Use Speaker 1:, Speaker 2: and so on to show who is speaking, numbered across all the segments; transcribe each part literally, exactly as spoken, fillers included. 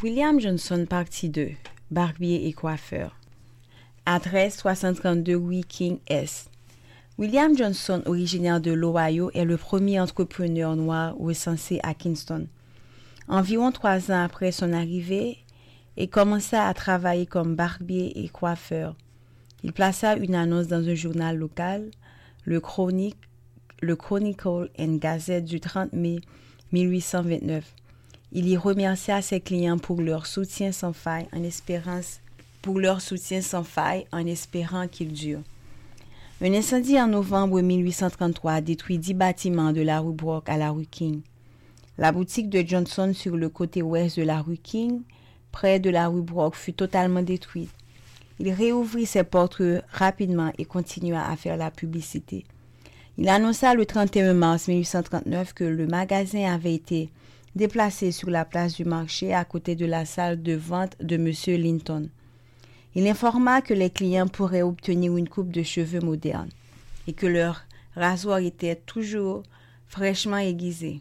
Speaker 1: William Johnson, partie deux. Barbier et coiffeur. Adresse trois cent trente-deux rue King S. William Johnson, originaire de l'Ohio, est le premier entrepreneur noir recensé à Kingston. Environ trois ans après son arrivée, il commença à travailler comme barbier et coiffeur. Il plaça une annonce dans un journal local, le, Chronic, le Chronicle and Gazette du trente mai mille huit cent vingt-neuf. Il y remercia ses clients pour leur soutien sans faille en espérance, pour leur soutien sans faille en espérant qu'il dure. Un incendie en novembre mille huit cent trente-trois détruit dix bâtiments de la rue Brock à la rue King. La boutique de Johnson sur le côté ouest de la rue King, près de la rue Brock, fut totalement détruite. Il réouvrit ses portes rapidement et continua à faire la publicité. Il annonça le trente et un mars mille huit cent trente-neuf que le magasin avait été déplacé sur la place du marché à côté de la salle de vente de M. Linton. Il informa que les clients pourraient obtenir une coupe de cheveux moderne et que leur rasoir était toujours fraîchement aiguisé.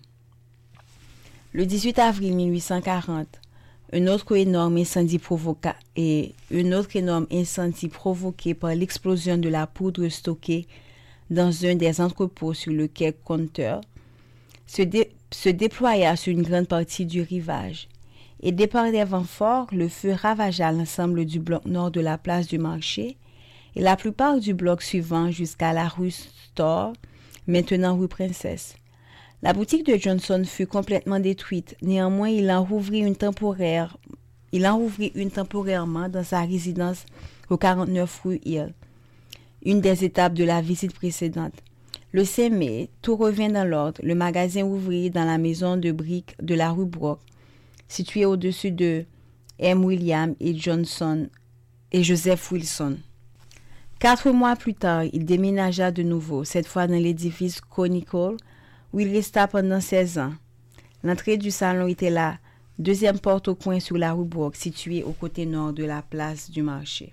Speaker 1: Le dix-huit avril mille huit cent quarante, un autre énorme incendie provoqua et un autre énorme incendie provoqué par l'explosion de la poudre stockée dans un des entrepôts sur le quai Compteur se, dé, se déploya sur une grande partie du rivage. Aidé par des vents forts, le feu ravagea l'ensemble du bloc nord de la place du marché et la plupart du bloc suivant jusqu'à la rue Store, maintenant rue Princesse. La boutique de Johnson fut complètement détruite. Néanmoins, il en rouvrit une temporaire. Il en rouvrit une temporairement dans sa résidence au quarante-neuf rue Hill, une des étapes de la visite précédente. Le cinq mai, tout revint dans l'ordre. Le magasin ouvrit dans la maison de briques de la rue Brock, située au-dessus de M. William et Johnson et Joseph Wilson. Quatre mois plus tard, il déménagea de nouveau, cette fois dans l'édifice Chronicle, où il resta pendant seize ans. L'entrée du salon était la deuxième porte au coin sur la rue Brock, située au côté nord de la place du marché.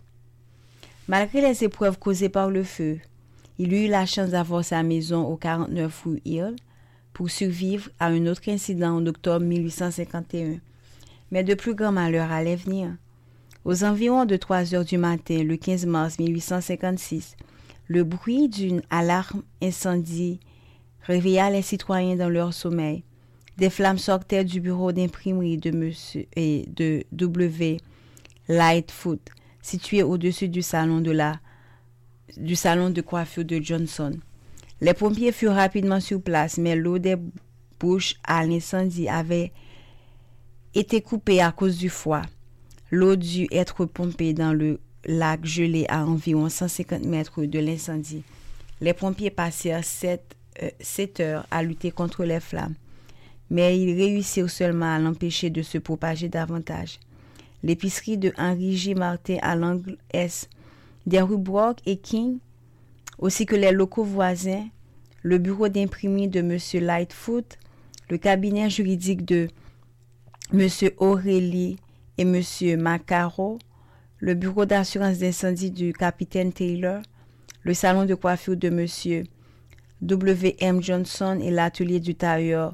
Speaker 1: Malgré les épreuves causées par le feu, il eut la chance d'avoir sa maison au quarante-neuf rue Hill pour survivre à un autre incident en octobre mille huit cent cinquante et un. Mais de plus grands malheurs allaient venir. Aux environs de trois heures du matin, le quinze mars mille huit cent cinquante-six, le bruit d'une alarme incendie réveilla les citoyens dans leur sommeil. Des flammes sortaient du bureau d'imprimerie de Monsieur et de W. Lightfoot, situé au-dessus du salon de la du salon de coiffure de Johnson. Les pompiers furent rapidement sur place, mais l'eau des bouches à l'incendie avait été coupée à cause du froid. L'eau dut être pompée dans le lac gelé à environ cent cinquante mètres de l'incendie. Les pompiers passèrent sept, euh, sept heures à lutter contre les flammes, mais ils réussirent seulement à l'empêcher de se propager davantage. L'épicerie de Henry J. Martin à l'angle est des rues Brock et King, ainsi que les locaux voisins, le bureau d'imprimerie de M. Lightfoot, le cabinet juridique de M. O'Reilly et M. Macaro, le bureau d'assurance d'incendie du capitaine Taylor, le salon de coiffure de M. W M Johnson et l'atelier du tailleur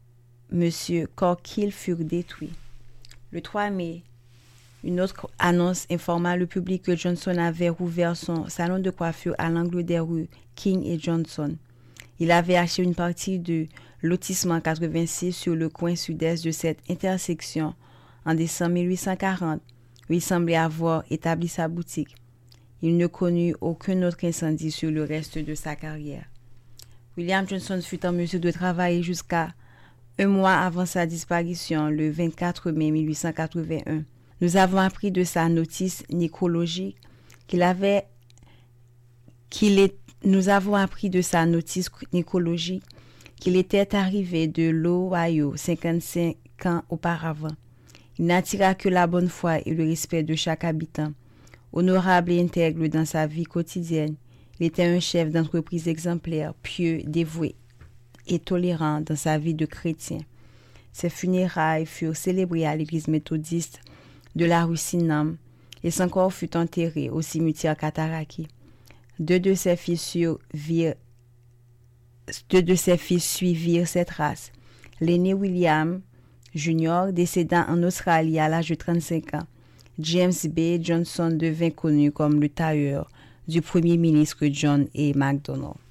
Speaker 1: M. Corkill furent détruits. Le trois mai, une autre annonce informa le public que Johnson avait rouvert son salon de coiffure à l'angle des rues King et Johnson. Il avait acheté une partie du lotissement quatre-vingt-six sur le coin sud-est de cette intersection en décembre mille huit cent quarante, où il semblait avoir établi sa boutique. Il ne connut aucun autre incendie sur le reste de sa carrière. William Johnson fut en mesure de travailler jusqu'à un mois avant sa disparition, le vingt-quatre mai mille huit cent quatre-vingt-un. Nous avons appris de sa notice nécrologique qu'il avait qu'il est, nous avons appris de sa notice nécrologique qu'il était arrivé de l'Ohio cinquante-cinq ans auparavant. Il n'attira que la bonne foi et le respect de chaque habitant. Honorable et intègre dans sa vie quotidienne, il était un chef d'entreprise exemplaire, pieux, dévoué et tolérant dans sa vie de chrétien. Ses funérailles furent célébrées à l'église méthodiste de la rue Sinam et son corps fut enterré au cimetière Cataraqui. Deux de ses fils survirent, deux de ses fils suivirent cette race. L'aîné William Junior, décédant en Australie à l'âge de trente-cinq ans. James B. Johnson devint connu comme le tailleur du premier ministre John A. Macdonald.